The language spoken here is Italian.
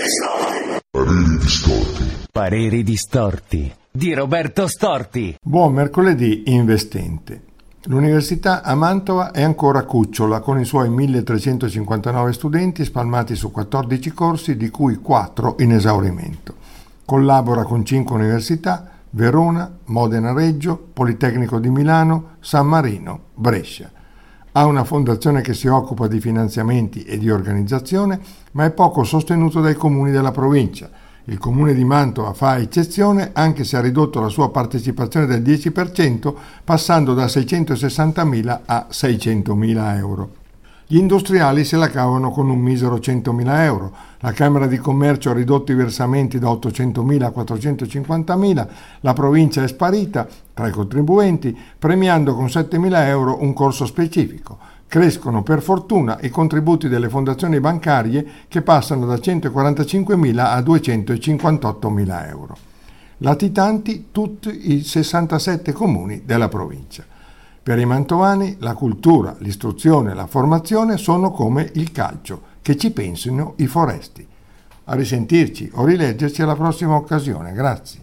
Pareri distorti. Pareri distorti di Roberto Storti. Buon mercoledì investente. L'Università a Mantova è ancora cucciola con i suoi 1359 studenti spalmati su 14 corsi, di cui 4 in esaurimento. Collabora con 5 università: Verona, Modena Reggio, Politecnico di Milano, San Marino, Brescia. Ha una fondazione che si occupa di finanziamenti e di organizzazione, ma è poco sostenuto dai comuni della provincia. Il comune di Mantova fa eccezione, anche se ha ridotto la sua partecipazione del 10%, passando da 660.000 a 600.000 euro. Gli industriali se la cavano con un misero 100.000 euro. La Camera di Commercio ha ridotto i versamenti da 800.000 a 450.000. La provincia è sparita tra i contribuenti, premiando con 7.000 euro un corso specifico. Crescono per fortuna i contributi delle fondazioni bancarie, che passano da 145.000 a 258.000 euro. Latitanti tutti i 67 comuni della provincia. Per i mantovani la cultura, l'istruzione e la formazione sono come il calcio, che ci pensino i foresti. A risentirci o rileggerci alla prossima occasione. Grazie.